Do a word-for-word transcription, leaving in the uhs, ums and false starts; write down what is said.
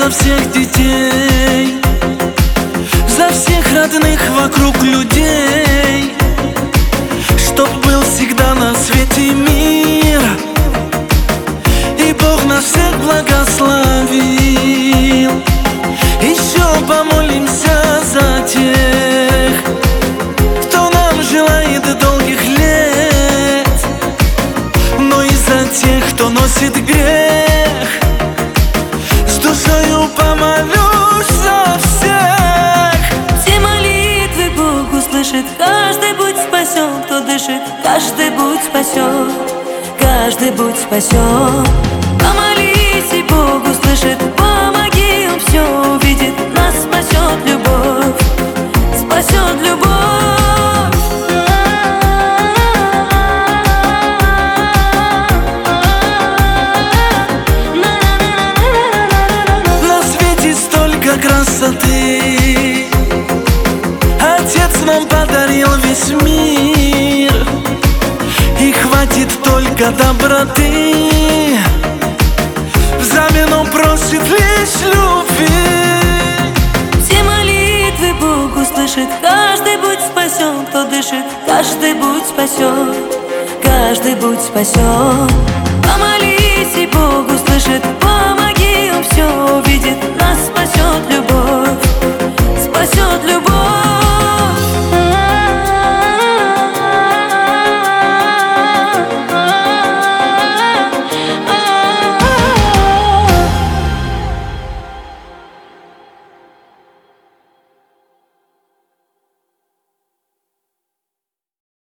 за всех детей, за всех родных вокруг людей, чтоб был всегда на свете мир, и Бог нас всех благословил. Еще помолимся за тех, кто нам желает долгих лет, но и за тех, кто носит грех. С душою помолюсь за всех. Все молитвы Бог услышит, каждый будь спасен, кто дышит, каждый будь спасен, каждый будь спасен. Помолись, и Бог услышит, помоги, Он все увидит, нас спасет любовь, спасет любовь. На свете столько красоты, Отец нам подарил весь мир, и хватит только доброты, взамен Он просит лишь любви. Все молитвы Бог услышит, каждый будь спасен, кто дышит, каждый будь спасен, каждый будь спасен. Помолись, и Бог услышит, помоги, Он все увидит, нас спасет любовь, спасет любовь.